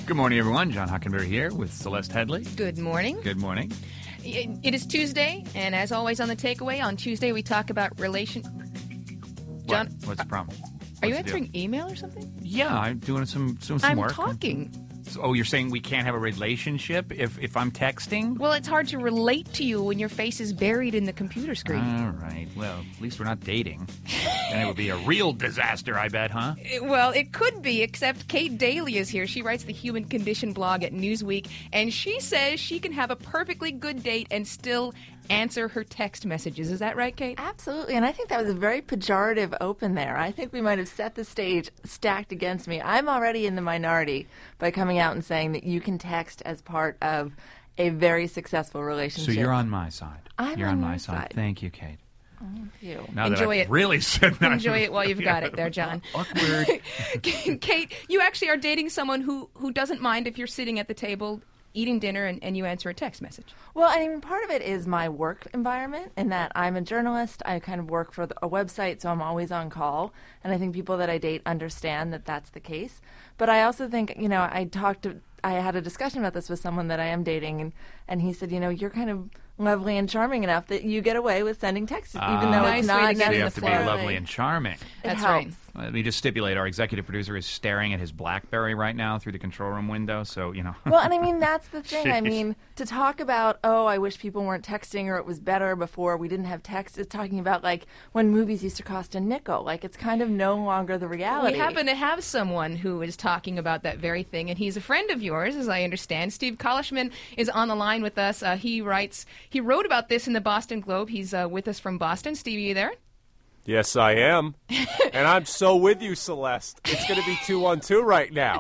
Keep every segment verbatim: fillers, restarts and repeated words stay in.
Good morning, everyone. John Hockenberry here with Celeste Headley. Good morning. Good morning. It, it is Tuesday, and as always on the takeaway, on Tuesday we talk about relation... John, what? What's the problem? Are you answering email or something? Yeah, I'm doing some, some, some I'm work. talking. So, oh, you're saying we can't have a relationship if, if I'm texting? Well, it's hard to relate to you when your face is buried in the computer screen. All right. Well, at least we're not dating. Then it would be a real disaster, I bet, huh? It- well, it could be, except Kate Daly is here. She writes the Human Condition blog at Newsweek, and she says she can have a perfectly good date and still answer her text messages. Is that right, Kate? Absolutely, and I think that was a very pejorative open there. I think we might have set the stage stacked against me. I'm already in the minority by coming out and saying that you can text as part of a very successful relationship. So you're on my side. I'm you're on on my your side. side. Thank you, Kate. Thank you. Now Enjoy that I've it. really said that. Enjoy it while you've got it there, John. Awkward. Kate, you actually are dating someone who, who doesn't mind if you're sitting at the table eating dinner and, and you answer a text message. Well, I mean, part of it is my work environment in that I'm a journalist. I kind of work for the, a website, so I'm always on call. And I think people that I date understand that that's the case. But I also think, you know, I talked to, I had a discussion about this with someone that I am dating, and, and he said, you know, you're kind of lovely and charming enough that you get away with sending texts, even Ah. though Nice it's way not to get So you in have the to be flow. lovely and charming. It That's helps. right. Let me just stipulate, our executive producer is staring at his BlackBerry right now through the control room window, so, you know. Well, and I mean, that's the thing. I Jeez. mean, to talk about, oh, I wish people weren't texting or it was better before we didn't have text, is talking about, like, when movies used to cost a nickel. Like, it's kind of no longer the reality. We happen to have someone who is talking about that very thing, and he's a friend of yours, as I understand. Steve Kolishman is on the line with us. Uh, he writes, he wrote about this in the Boston Globe. He's uh, with us from Boston. Steve, are you there? Yes, I am. And I'm so with you, Celeste. It's going to be two on two right now.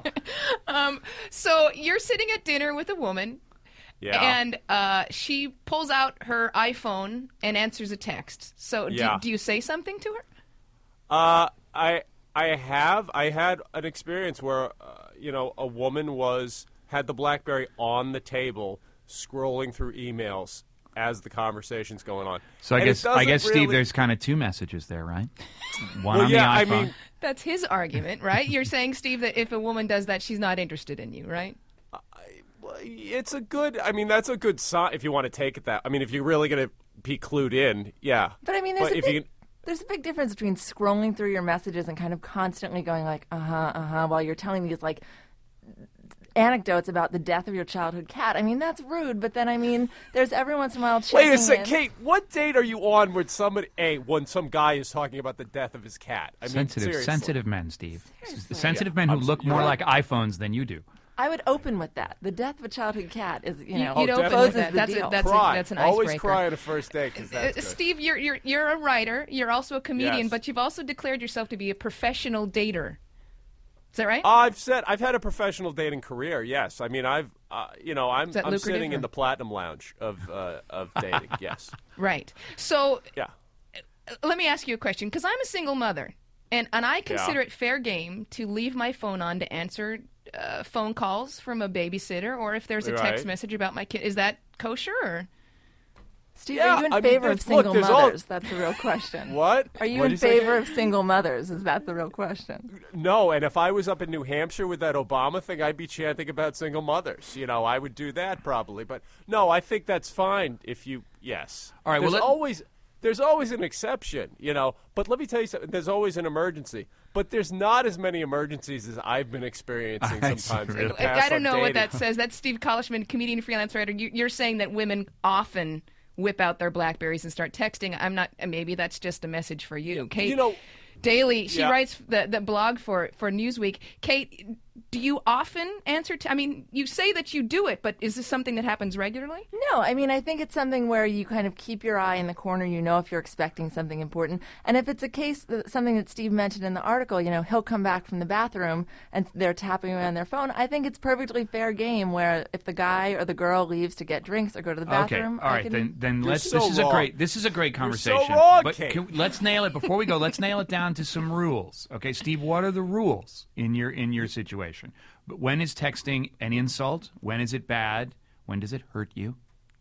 So you're sitting at dinner with a woman, Yeah. and uh, she pulls out her iPhone and answers a text. So do, Yeah. do you say something to her? Uh, I I have I had an experience where uh, you know a woman was had the BlackBerry on the table scrolling through emails as the conversation's going on. So I And it guess I doesn't guess Steve, really- there's kind of two messages there, right? One Well, on yeah, the I iPhone. mean, That's his argument, right? You're saying, Steve, that if a woman does that, she's not interested in you, right? well, it's a good. I mean, that's a good sign if you want to take it that. I mean, if you're really going to be clued in, yeah. But I mean, there's, But a if big, you there's a big difference between scrolling through your messages and kind of constantly going like, uh-huh, uh-huh, while you're telling these, like, anecdotes about the death of your childhood cat. I mean, that's rude, but then, I mean, there's every once in a while checking Wait a sec, in. Kate. What date are you on when somebody, a when some guy is talking about the death of his cat? I mean, sensitive, seriously. sensitive men, Steve. Seriously. Sensitive Yeah, men who I'm- look you're more right. like iPhones than you do. I would open with that. The death of a childhood cat is, you know, you'd Oh, open closes with that. the That's deal. a, that's, a, Cry. that's an Always icebreaker. cry on a first date because that's Uh, good. Steve, you're you're you're a writer. You're also a comedian, Yes. but you've also declared yourself to be a professional dater. Is that right? I've said I've had a professional dating career. Yes, I mean I've uh, you know I'm Is that I'm lucrative, sitting or- in the platinum lounge of uh, of dating. Yes, Right. So yeah. uh, let me ask you a question, because I'm a single mother, and and I consider Yeah. it fair game to leave my phone on to answer uh, phone calls from a babysitter, or if there's a text Right. message about my kid. Is that kosher? Or? Steve, Yeah, are you in I mean, favor of there's- look, single there's all- mothers? That's the real question. What? Are you What'd in say? favor of single mothers? Is that the real question? No, and if I was up in New Hampshire with that Obama thing, I'd be chanting about single mothers. You know, I would do that probably. But no, I think that's fine if you. Yes. All right, well, There's let- always. There's always an exception, you know. But let me tell you something. There's always an emergency. But there's not as many emergencies as I've been experiencing I see, sometimes. in really. the I, past I don't on know what dating. that says. That's Steve Kolishman, comedian, freelance writer. You, you're saying that women often whip out their Blackberries and start texting. I'm not. Maybe that's just a message for you, Kate. You know, Daly, she Yeah. writes the, the blog for, for Newsweek. Kate, do you often answer? T- I mean, you say that you do it, but is this something that happens regularly? No, I mean, I think it's something where you kind of keep your eye in the corner. You know if you're expecting something important. And if it's a case, that, something that Steve mentioned in the article, you know, he'll come back from the bathroom and they're tapping away on their phone. I think it's perfectly fair game where if the guy or the girl leaves to get drinks or go to the Okay, bathroom, all I right, can- then then You're let's. so this is a wrong. great. This is a great You're so conversation. wrong, but Kate. can, let's nail it before we go. Let's nail it down to some rules. Okay, Steve, what are the rules in your in your situation? But when is texting an insult? When is it bad? When does it hurt you?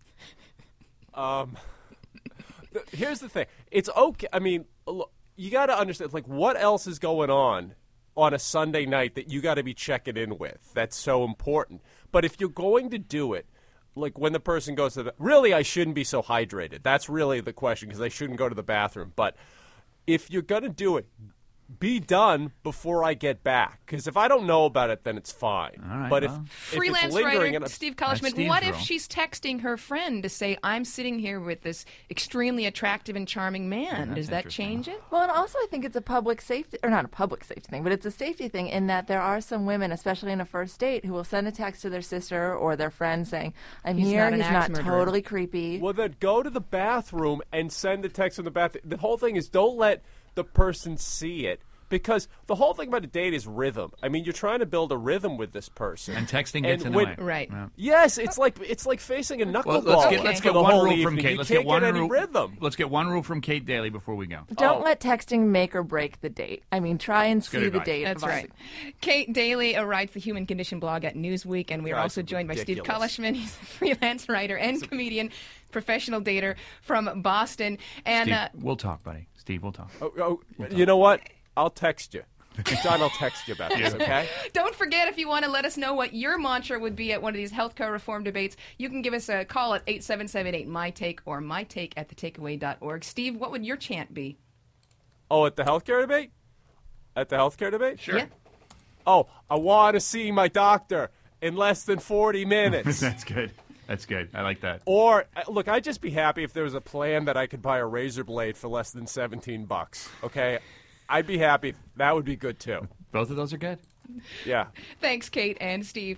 Um, th- here's the thing. It's okay. I mean, look, you got to understand, like, what else is going on on a Sunday night that you got to be checking in with. That's so important. But if you're going to do it, like when the person goes to the, really, I shouldn't be so hydrated. That's really the question, because I shouldn't go to the bathroom. But if you're going to do it, be done before I get back. Because if I don't know about it, then it's fine. All right, but well. if, if Freelance it's lingering writer and Steve That's Kalishman, Steve's what if role. she's texting her friend to say, I'm sitting here with this extremely attractive and charming man? that's Does that interesting. change it? Well, and also I think it's a public safety, or not a public safety thing, but it's a safety thing in that there are some women, especially in a first date, who will send a text to their sister or their friend saying, I'm He's here, not an he's axe not murderer." totally creepy. Well, then go to the bathroom and send a text from the bathroom. The whole thing is don't let the person see it, because the whole thing about a date is rhythm. I mean, you're trying to build a rhythm with this person. And texting gets And in the when- way. Right. Yeah. Yes, it's like it's like facing a Well, knuckleball. let's get, Okay. let's for get the one whole rule from evening. Kate. You Let's can't get one any rule. rhythm. Let's get one rule from Kate Daly before we go. Don't Oh. let texting make or break the date. I mean, try and good see the advice. date. That's advice. right. Kate Daly uh, writes the Human Condition blog at Newsweek, and we are Guys, also joined by Steve ridiculous. Kalishman. He's a freelance writer and comedian, professional dater from Boston. And Steve, uh, we'll talk, buddy. Steve, we'll talk. Oh, oh, you know what? I'll text you. John, I'll text you about this, okay? don't forget, if you want to let us know what your mantra would be at one of these healthcare reform debates, you can give us a call at eight seven seven eight, my take or my take at the takeaway dot org. Steve, what would your chant be? Oh, at the healthcare debate? At the healthcare debate? Sure. Yeah. Oh, I want to see my doctor in less than forty minutes. That's good. That's good. I like that. Or, uh, look, I'd just be happy if there was a plan that I could buy a razor blade for less than seventeen bucks, okay? I'd be happy. That would be good, too. Both of those are good. Yeah. Thanks, Kate and Steve.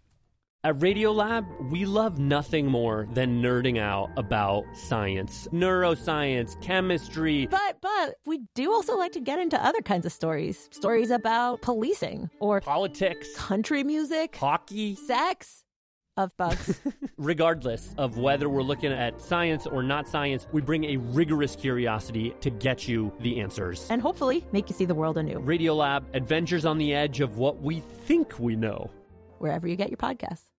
At Radiolab, we love nothing more than nerding out about science, neuroscience, chemistry. But but we do also like to get into other kinds of stories. Stories about policing or Politics, country music, hockey. sex, of bugs. Regardless of whether we're looking at science or not science, we bring a rigorous curiosity to get you the answers. And hopefully make you see the world anew. Radiolab, adventures on the edge of what we think we know. Wherever you get your podcasts.